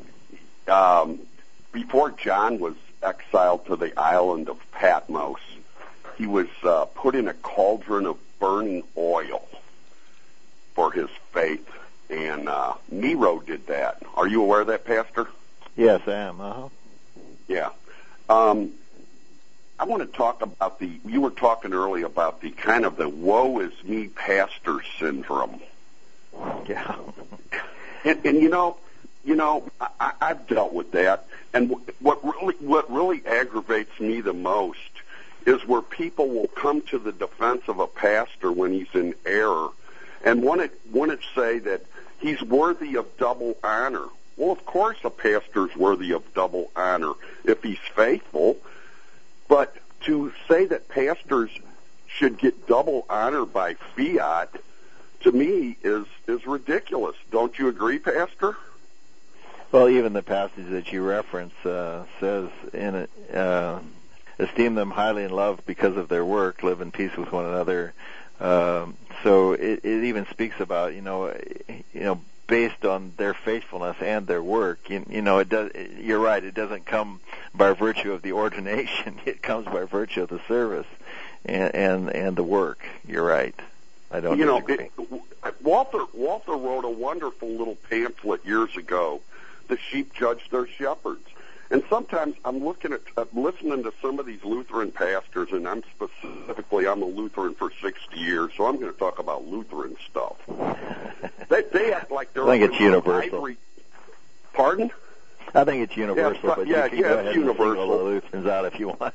Um, before John was exiled to the island of Patmos, he was uh, put in a cauldron of burning oil for his faith, and uh, Nero did that. Are you aware of that, Pastor? Yes, I am. Uh-huh. Yeah. Um, I want to talk about the, you were talking earlier about the kind of the woe is me pastor syndrome. Yeah. and, and you know, You know, I, I've dealt with that, and what really what really aggravates me the most is where people will come to the defense of a pastor when he's in error, and want to want to say that he's worthy of double honor. Well, of course, a pastor's worthy of double honor if he's faithful, but to say that pastors should get double honor by fiat, to me, is is ridiculous. Don't you agree, Pastor? Well, even the passage that you reference uh, says, in it, uh, esteem them highly in love because of their work, live in peace with one another. Um, so it, it even speaks about, you know, you know, based on their faithfulness and their work. You, you know, it does. You're right. It doesn't come by virtue of the ordination. It comes by virtue of the service and and, and the work. You're right. I don't you disagree. know, it, Walter Walter wrote a wonderful little pamphlet years ago. The sheep judge their shepherds. And sometimes I'm looking at, uh, listening to some of these Lutheran pastors, and I'm specifically, I'm a Lutheran for sixty years, so I'm going to talk about Lutheran stuff. they, they act like they're... I think it's universal. Ivory. Pardon? I think it's universal, yeah, but yeah, you can yeah, go ahead universal. and single the Lutherans out if you want.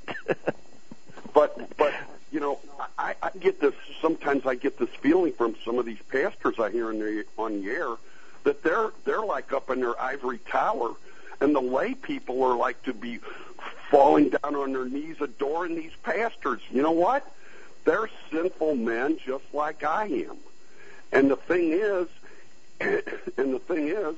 but, but you know, I, I get this, sometimes I get this feeling from some of these pastors I hear in the, on the air, that they're they're like up in their ivory tower, and the lay people are like to be falling down on their knees adoring these pastors. You know what? They're sinful men just like I am. And the thing is, and the thing is,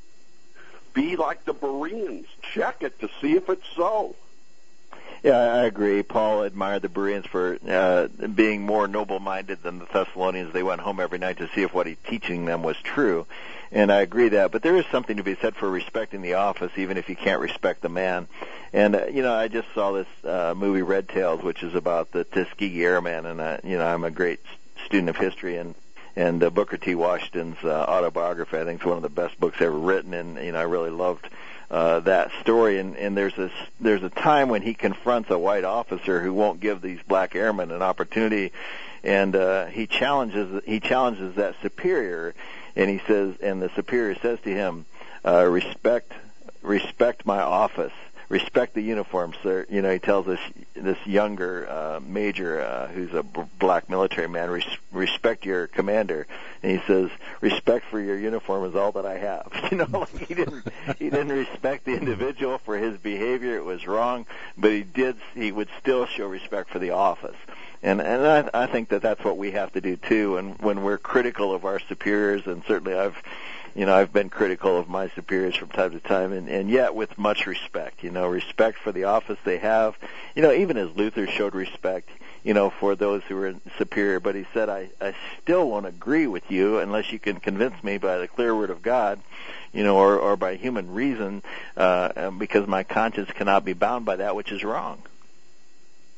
be like the Bereans. Check it to see if it's so. Yeah, I agree. Paul admired the Bereans for uh, being more noble-minded than the Thessalonians. They went home every night to see if what he's teaching them was true. And I agree that. But there is something to be said for respecting the office, even if you can't respect the man. And, uh, you know, I just saw this uh, movie, Red Tails, which is about the Tuskegee Airmen. And, uh, you know, I'm a great student of history, and and uh, Booker T. Washington's uh, autobiography, I think, is one of the best books ever written. And, you know, I really loved Uh, that story, and, and there's this there's a time when he confronts a white officer who won't give these black airmen an opportunity, and uh, he challenges he challenges that superior, and he says, and the superior says to him, uh, respect respect my office, respect the uniform, sir. You know, he tells this this younger uh, major uh, who's a b- black military man, res- respect your commander. And he says, respect for your uniform is all that I have. You know, like he didn't he didn't respect the individual for his behavior. It was wrong, but he did. He would still show respect for the office. And and I, I think that that's what we have to do too. And when we're critical of our superiors, and certainly I've. You know, I've been critical of my superiors from time to time, and, and yet with much respect, you know, respect for the office they have. You know, even as Luther showed respect, you know, for those who were superior, but he said, I, I still won't agree with you unless you can convince me by the clear word of God, you know, or, or by human reason, uh, because my conscience cannot be bound by that which is wrong.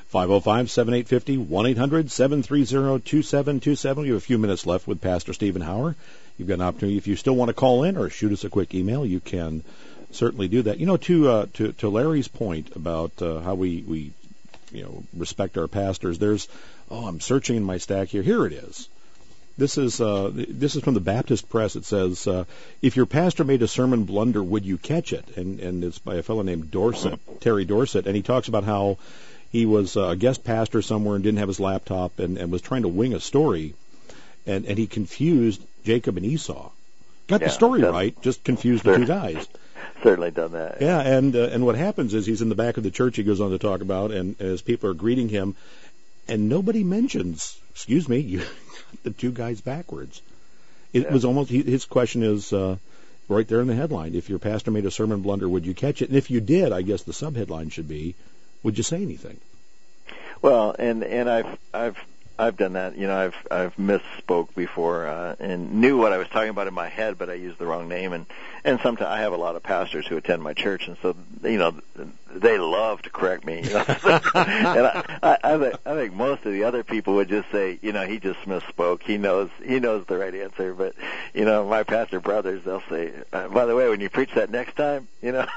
five oh five, seven eight five oh, one eight hundred, seven three zero, two seven two seven. We have a few minutes left with Pastor Stephen Hauer. You've got an opportunity. If you still want to call in or shoot us a quick email, you can certainly do that. You know, to uh, to, to Larry's point about uh, how we, we, you know, respect our pastors, there's, oh, I'm searching in my stack here. Here it is. This is uh, this is from the Baptist Press. It says, uh, if your pastor made a sermon blunder, would you catch it? And, and it's by a fellow named Dorset, Terry Dorset, and he talks about how he was a guest pastor somewhere and didn't have his laptop and, and was trying to wing a story, and, and he confused Jacob and Esau. Got yeah, the story done, right, just confused the two guys. Certainly done that. Yeah, and uh, and what happens is he's in the back of the church, he goes on to talk about, and as people are greeting him, and nobody mentions, excuse me, you got the two guys backwards. It yeah. was almost, his question is uh, right there in the headline, if your pastor made a sermon blunder, would you catch it? And if you did, I guess the subheadline should be, would you say anything? Well, and and I've I've I've done that. You know, I've I've misspoke before uh, and knew what I was talking about in my head, but I used the wrong name. And and sometimes I have a lot of pastors who attend my church, and so you know they love to correct me. You know? and I, I, I, think, I think most of the other people would just say, you know, he just misspoke. He knows he knows the right answer. But you know, my pastor brothers, they'll say, uh, by the way, when you preach that next time, you know,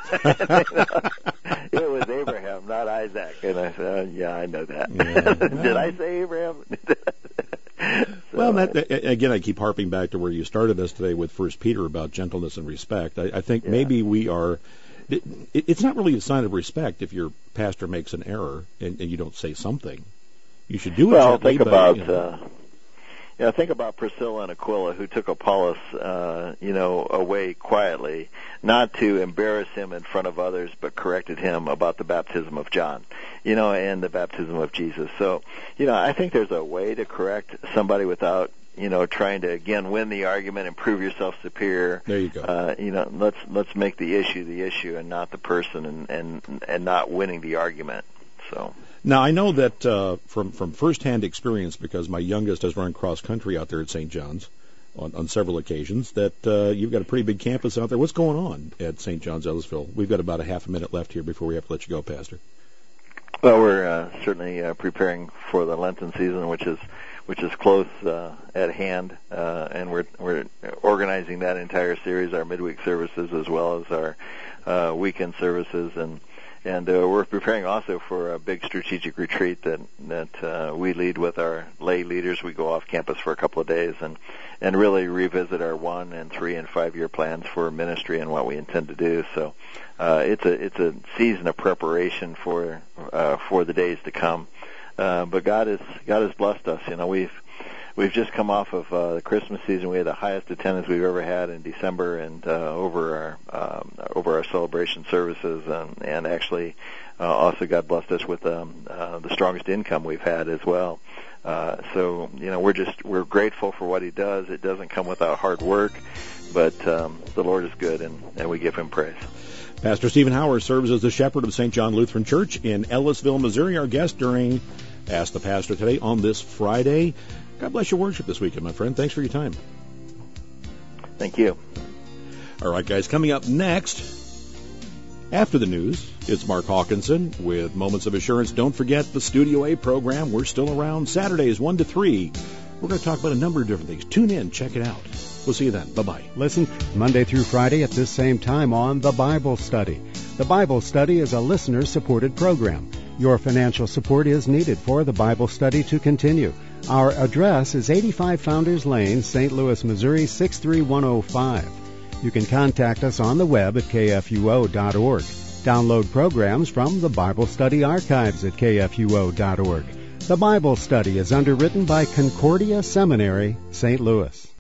it was Abraham, not Isaac. And I said, oh, yeah, I know that. Yeah. Did I say Abraham? so, well, that, again, I keep harping back to where you started us today with First Peter about gentleness and respect. I, I think yeah. maybe we are. It, it, it's not really a sign of respect if your pastor makes an error and, and you don't say something. You should do it. Well, gently, think but, about. You know. uh, Yeah, think about Priscilla and Aquila, who took Apollos, uh, you know, away quietly, not to embarrass him in front of others, but corrected him about the baptism of John, you know, and the baptism of Jesus. So, you know, I think there's a way to correct somebody without, you know, trying to again win the argument and prove yourself superior. There you go. Uh, you know, let's let's make the issue the issue and not the person, and and and not winning the argument. So. Now, I know that uh, from, from firsthand experience, because my youngest has run cross-country out there at Saint John's on, on several occasions, that uh, you've got a pretty big campus out there. What's going on at Saint John's, Ellisville? We've got about a half a minute left here before we have to let you go, Pastor. Well, we're uh, certainly uh, preparing for the Lenten season, which is which is close uh, at hand, uh, and we're we're organizing that entire series, our midweek services as well as our uh, weekend services, and And uh, we're preparing also for a big strategic retreat that that uh, we lead with our lay leaders. We go off campus for a couple of days and and really revisit our one and three and five year plans for ministry and what we intend to do. So uh, it's a it's a season of preparation for uh, for the days to come. Uh, but God has God has blessed us. You know, we've We've just come off of uh, the Christmas season. We had the highest attendance we've ever had in December, and uh, over our um, over our celebration services, and, and actually uh, also God blessed us with um, uh, the strongest income we've had as well. Uh, so you know we're just we're grateful for what He does. It doesn't come without hard work, but um, the Lord is good, and, and we give Him praise. Pastor Stephen Hauer serves as the shepherd of Saint John Lutheran Church in Ellisville, Missouri. Our guest during Ask the Pastor today on this Friday. God bless your worship this weekend, my friend. Thanks for your time. Thank you. All right, guys, coming up next, after the news, it's Mark Hawkinson with Moments of Assurance. Don't forget the Studio A program. We're still around Saturdays, one to three. We're going to talk about a number of different things. Tune in. Check it out. We'll see you then. Bye-bye. Listen Monday through Friday at this same time on The Bible Study. The Bible Study is a listener-supported program. Your financial support is needed for the Bible Study to continue. Our address is eighty-five Founders Lane, Saint Louis, Missouri, six three one oh five. You can contact us on the web at k f u o dot org. Download programs from the Bible Study archives at k f u o dot org. The Bible Study is underwritten by Concordia Seminary, Saint Louis.